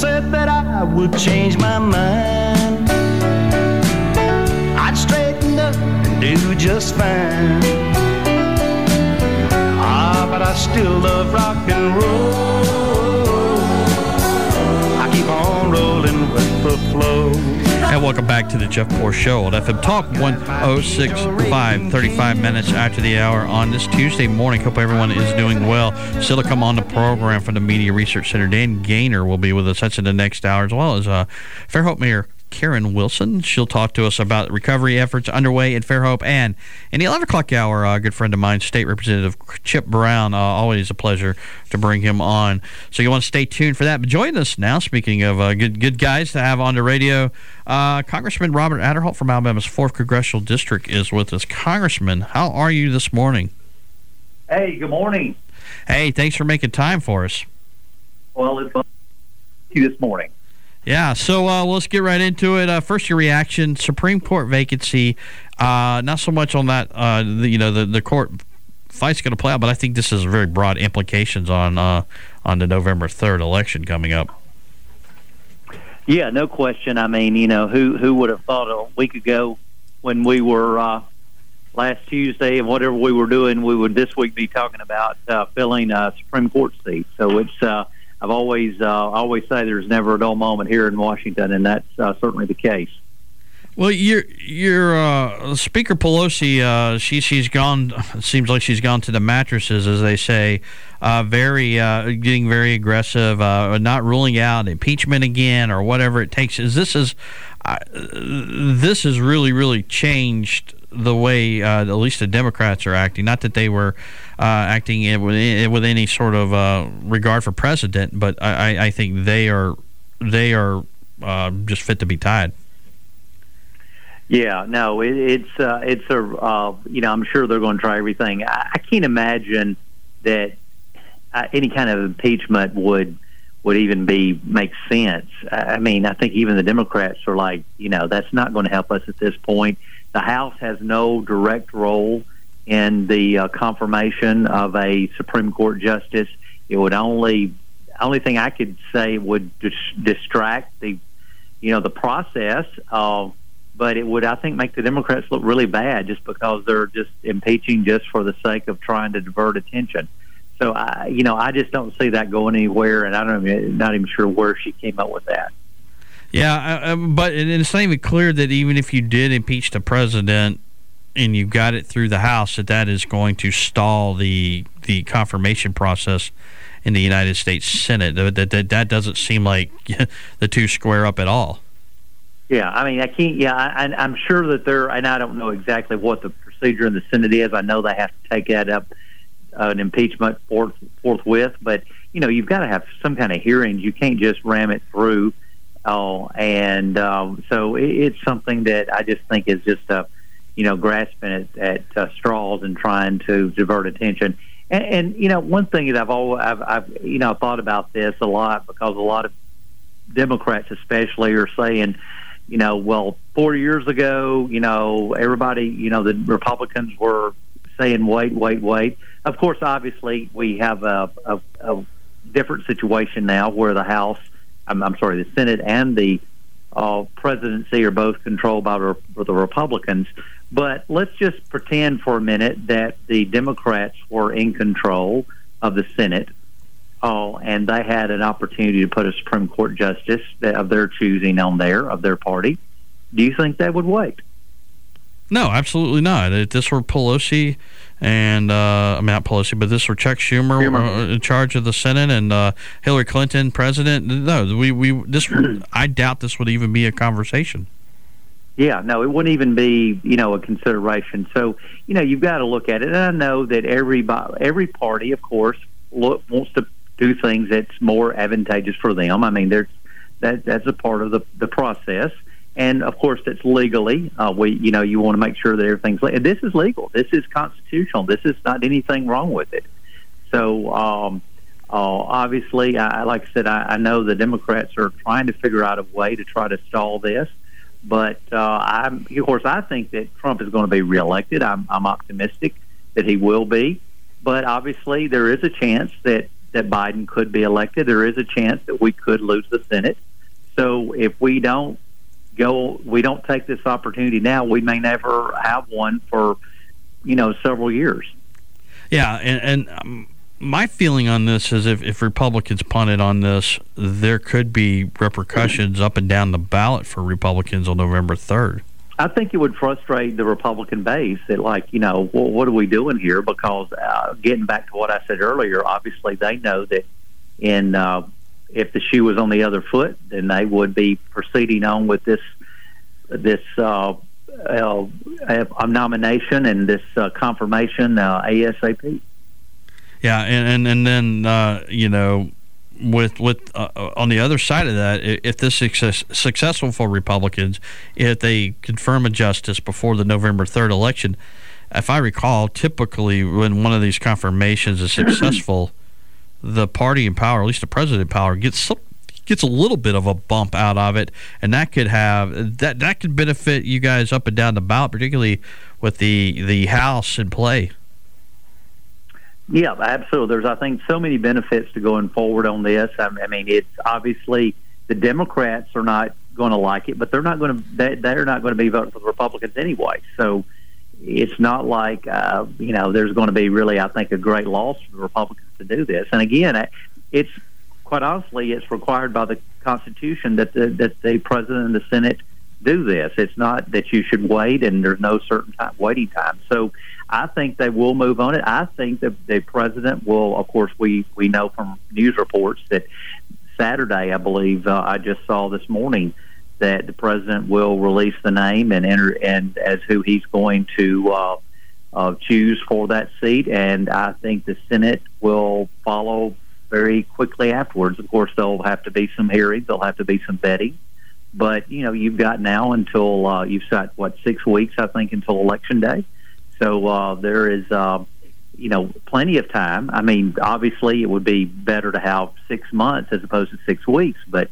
said that I would change my mind. I'd straighten up and do just fine. But I still love rock and roll. I keep on rolling with the flow. And welcome back to the Jeff Poor Show on FM Talk 106.5, 35 minutes after the hour on this Tuesday morning. Hope everyone is doing well. Still to come on the program from the Media Research Center, Dan Gaynor will be with us. That's in the next hour, as well as Fairhope Mayor Karen Wilson. She'll talk to us about recovery efforts underway in Fairhope. And in the 11 o'clock hour, a good friend of mine, State Representative Chip Brown. Always a pleasure to bring him on. So you want to stay tuned for that. But join us now, speaking of good guys to have on the radio, Congressman Robert Aderholt from Alabama's 4th Congressional District is with us. Congressman, how are you this morning? Hey, good morning. Hey, thanks for making time for us. Well, it's fun to you this morning. Yeah, so let's get right into it. First, your reaction: Supreme Court vacancy. Not so much on that. The court fight's going to play out, but I think this has very broad implications on the November 3rd election coming up. Yeah, no question. I mean, who would have thought a week ago when we were last Tuesday and whatever we were doing, we would this week be talking about filling a Supreme Court seat. So it's. I've always say there's never a dull moment here in Washington, and that's certainly the case. Well, your Speaker Pelosi, she's gone. It seems like she's gone to the mattresses, as they say. Getting very aggressive, not ruling out impeachment again or whatever it takes. This has really changed the way at least the Democrats are acting. Not that they were acting with any sort of regard for precedent, but I think they are just fit to be tied. Yeah, no, it's I'm sure they're going to try everything. I can't imagine that any kind of impeachment would even make sense. I mean, I think even the Democrats are like, that's not going to help us at this point. The House has no direct role in the confirmation of a Supreme Court justice. It would only thing I could say would distract the process. But it would, I think, make the Democrats look really bad just because they're just impeaching just for the sake of trying to divert attention. So I just don't see that going anywhere, and not even sure where she came up with that. Yeah, but it's not even clear that even if you did impeach the president and you got it through the House, that is going to stall the confirmation process in the United States Senate. That doesn't seem like the two square up at all. Yeah, I mean, I can't. Yeah, I'm sure that and I don't know exactly what the procedure in the Senate is. I know they have to take that up, an impeachment forthwith. But you've got to have some kind of hearings. You can't just ram it through. So it's something that I just think is just grasping at straws and trying to divert attention. And one thing that I've thought about this a lot, because a lot of Democrats especially are saying, 4 years ago, everybody, the Republicans were saying wait. Of course, obviously, we have a different situation now where the House, the Senate and the presidency are both controlled by the Republicans. But let's just pretend for a minute that the Democrats were in control of the Senate, and they had an opportunity to put a Supreme Court justice of their choosing of their party. Do you think they would wait? No, absolutely not. If this were Pelosi and not Pelosi, but this were Chuck Schumer in charge of the Senate and Hillary Clinton president, no, I doubt this would even be a conversation. Yeah, no, it wouldn't even be, a consideration. So, you've got to look at it. And I know that every party, of course, wants to do things that's more advantageous for them. I mean, that's a part of the process. And, of course, that's legally. You want to make sure that everything's this is legal. This is constitutional. This is not anything wrong with it. So, obviously, like I said, I know the Democrats are trying to figure out a way to try to stall this. But, I think that Trump is going to be reelected. I'm optimistic that he will be. But, obviously, there is a chance that that Biden could be elected. There is a chance that we could lose the Senate. So if we don't take this opportunity now, we may never have one for, several years. Yeah, and my feeling on this is if Republicans punted on this, there could be repercussions up and down the ballot for Republicans on November 3rd. I think it would frustrate the Republican base that, well, what are we doing here? Because getting back to what I said earlier, obviously they know that if the shoe was on the other foot, then they would be proceeding on with this nomination and this confirmation ASAP. Yeah, and then with on the other side of that, if this is successful for Republicans, if they confirm a justice before the November 3rd election, if I recall, typically when one of these confirmations is successful, the party in power, at least the president in power, gets a little bit of a bump out of it, and that could benefit you guys up and down the ballot, particularly with the House in play. Yeah, absolutely. There's, I think, so many benefits to going forward on this. I mean, it's obviously the Democrats are not going to like it, but they're not going to be voting for the Republicans anyway. So it's not like there's going to be really, I think, a great loss for the Republicans to do this. And again, it's quite honestly, it's required by the Constitution that the President and the Senate do this. It's not that you should wait, and there's no certain waiting time. So I think they will move on it. I think that the President will, of course, we know from news reports that Saturday, I believe, I just saw this morning that the President will release the name and as who he's going to choose for that seat. And I think the Senate will follow very quickly afterwards. Of course, there'll have to be some hearings. There'll have to be some vetting. But, you've got now until you've got, 6 weeks, I think, until Election Day. So there is, plenty of time. I mean, obviously, it would be better to have 6 months as opposed to 6 weeks. But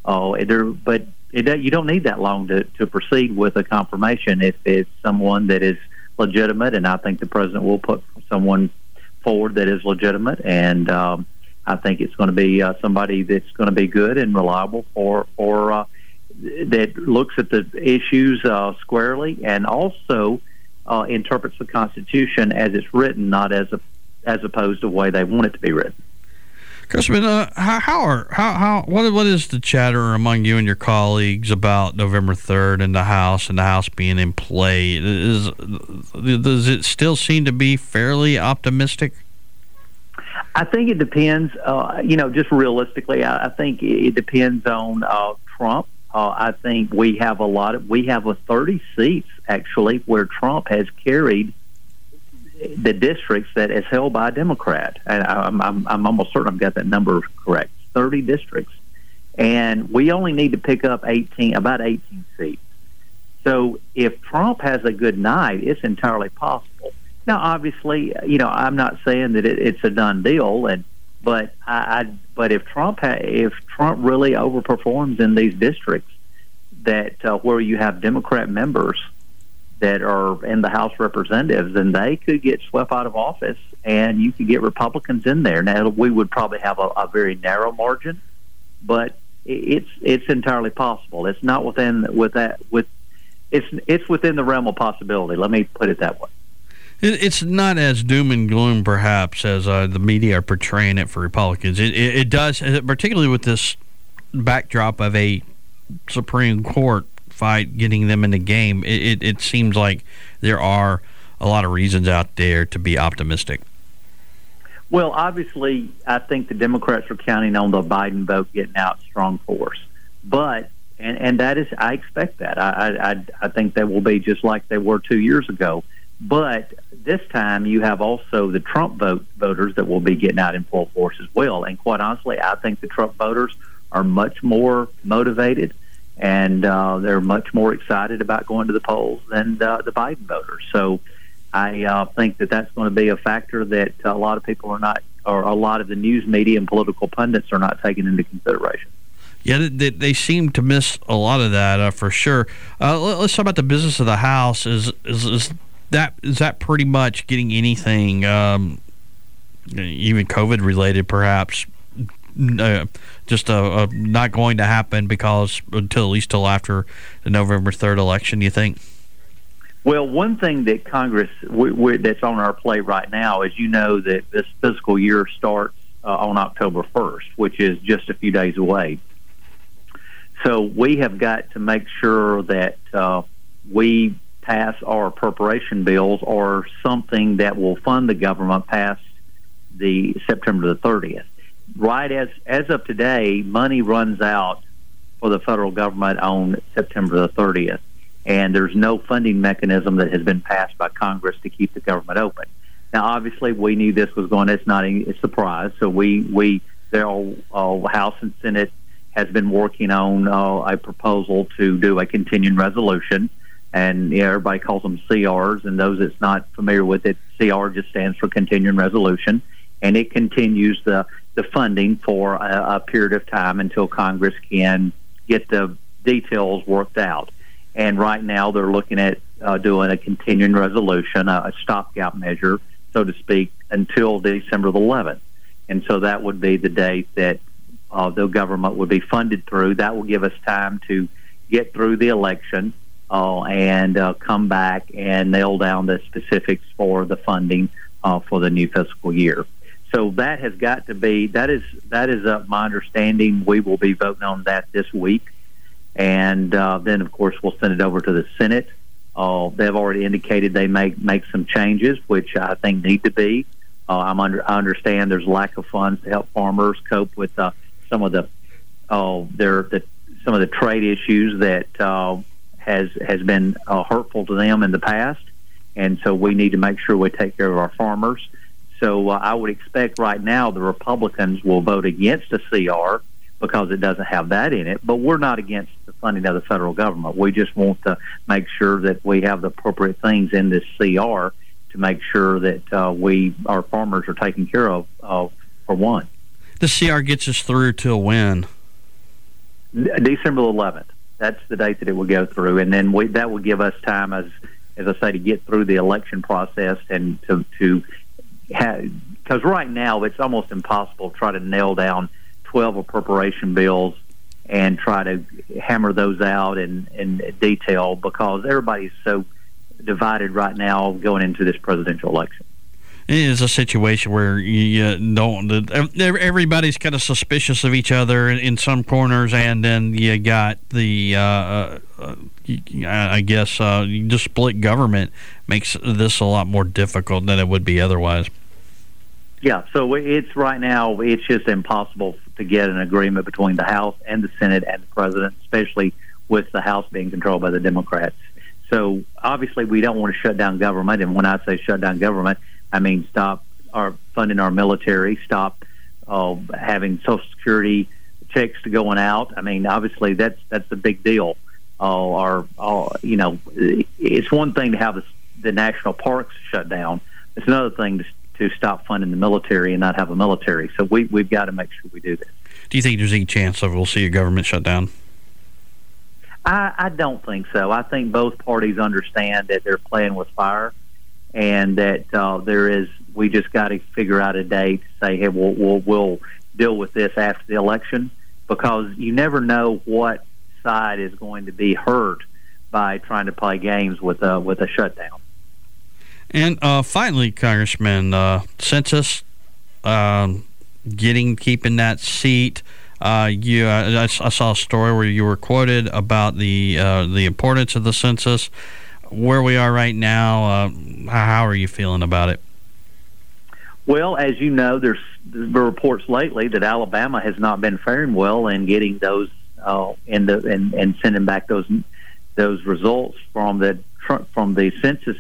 you don't need that long to proceed with a confirmation if it's someone that is legitimate. And I think the President will put someone forward that is legitimate. And I think it's going to be somebody that's going to be good and reliable for that looks at the issues squarely and also interprets the Constitution as it's written, not as opposed to the way they want it to be written. Congressman, what is the chatter among you and your colleagues about November 3rd and the House being in play? Does it still seem to be fairly optimistic? I think it depends. Just realistically, I think it depends on Trump. I think we have 30 seats actually where Trump has carried the districts that is held by a Democrat. And I'm almost certain I've got that number correct. 30 districts, and we only need to pick up about 18 seats. So if Trump has a good night, it's entirely possible. Now, obviously, I'm not saying that it's a done deal, but if Trump really overperforms in these districts that where you have Democrat members that are in the House of Representatives, then they could get swept out of office, and you could get Republicans in there. Now, we would probably have a very narrow margin, but it's entirely possible. It's not it's within the realm of possibility. Let me put it that way. It's not as doom and gloom, perhaps, as the media are portraying it for Republicans. It does, particularly with this backdrop of a Supreme Court fight getting them in the game. It seems like there are a lot of reasons out there to be optimistic. Well, obviously, I think the Democrats are counting on the Biden vote getting out strong force. But, and that is, I expect that. I think they will be just like they were 2 years ago. But this time you have also the Trump voters that will be getting out in full force as well. And quite honestly, I think the Trump voters are much more motivated and they're much more excited about going to the polls than the Biden voters. So I think that's going to be a factor that a lot of people are not, or a lot of the news media and political pundits are not taking into consideration. Yeah, they seem to miss a lot of that for sure. Let's talk about the business of the House. Is that pretty much getting anything even COVID related, perhaps, just not going to happen because until at least till after the November 3rd election, you think? Well, one thing that Congress that's on our plate right now is, that this fiscal year starts on October 1st, which is just a few days away. So we have got to make sure that we pass our appropriation bills or something that will fund the government past the September the 30th. Right as of today, money runs out for the federal government on September the 30th. And there's no funding mechanism that has been passed by Congress to keep the government open. Now, obviously, we knew this was going. It's not a surprise. So the House and Senate has been working on a proposal to do a continuing resolution, and everybody calls them CRs. And those that's not familiar with it, CR just stands for continuing resolution, and it continues the funding for a period of time until Congress can get the details worked out. And right now they're looking at doing a continuing resolution, a stopgap measure, so to speak, until December the 11th. And so that would be the date that the government would be funded through. That will give us time to get through the election and come back and nail down the specifics for the funding for the new fiscal year. So that has got to be, that is my understanding. We will be voting on that this week. And then, of course, we'll send it over to the Senate. They've already indicated they may make some changes, which I think need to be. I understand there's lack of funds to help farmers cope with some of the trade issues that has been hurtful to them in the past, and so we need to make sure we take care of our farmers. So I would expect right now the Republicans will vote against a CR because it doesn't have that in it. But we're not against the funding of the federal government. We just want to make sure that we have the appropriate things in this CR to make sure that our farmers are taken care of for one. The CR gets us through till when? December 11th. That's the date that it will go through, and then that will give us time, as I say, to get through the election process and to because right now it's almost impossible to try to nail down 12 appropriation bills and try to hammer those out in detail because everybody's so divided right now going into this presidential election. It is a situation where everybody's kind of suspicious of each other in some corners, and then you got the I guess just split government makes this a lot more difficult than it would be otherwise. Yeah, so it's right now it's just impossible to get an agreement between the House and the Senate and the President, especially with the House being controlled by the Democrats. So obviously we don't want to shut down government, and when I say shut down government, I mean stop funding our military, stop having Social Security checks to going out. I mean, obviously that's a big deal. It's one thing to have the national parks shut down. It's another thing to stop funding the military and not have a military. So we've got to make sure we do this. Do you think there's any chance of we'll see a government shut down? I don't think so. I think both parties understand that they're playing with fire, and that we just got to figure out a day to say, hey, we'll deal with this after the election, because you never know what side is going to be hurt by trying to play games with a shutdown. And finally, Congressman, census, keeping that seat. I saw a story where you were quoted about the importance of the census. Where we are right now, how are you feeling about it? Well, as you know, there's reports lately that Alabama has not been faring well in getting those and sending back those results from the census.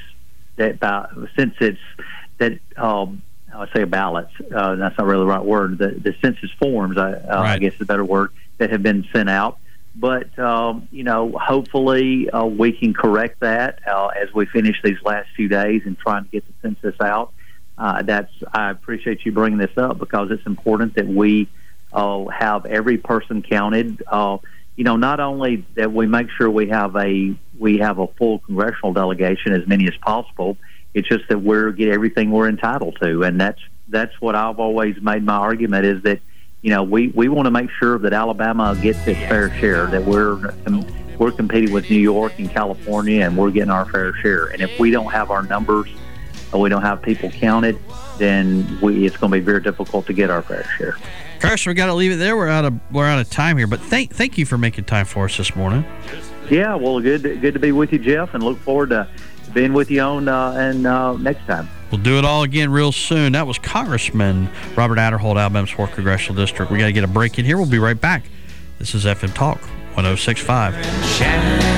I say ballots. That's not really the right word. The census forms, right. I guess is a better word, that have been sent out. But hopefully we can correct that as we finish these last few days and trying to get the census out. I appreciate you bringing this up because it's important that we have every person counted. Not only that we make sure we have a full congressional delegation, as many as possible. It's just that we get everything we're entitled to, and that's that's what I've always made my argument, is that, you know, we want to make sure that Alabama gets its fair share, that we're competing with New York and California, and we're getting our fair share. And if we don't have our numbers, or we don't have people counted, then it's going to be very difficult to get our fair share. Carson, we got to leave it there. We're out of time here, but thank you for making time for us this morning. Yeah, well, good to be with you, Jeff, and look forward to being with you on next time. We'll do it all again real soon. That was Congressman Robert Aderholt, Alabama's 4th Congressional District. We got to get a break in here. We'll be right back. This is FM Talk 106.5.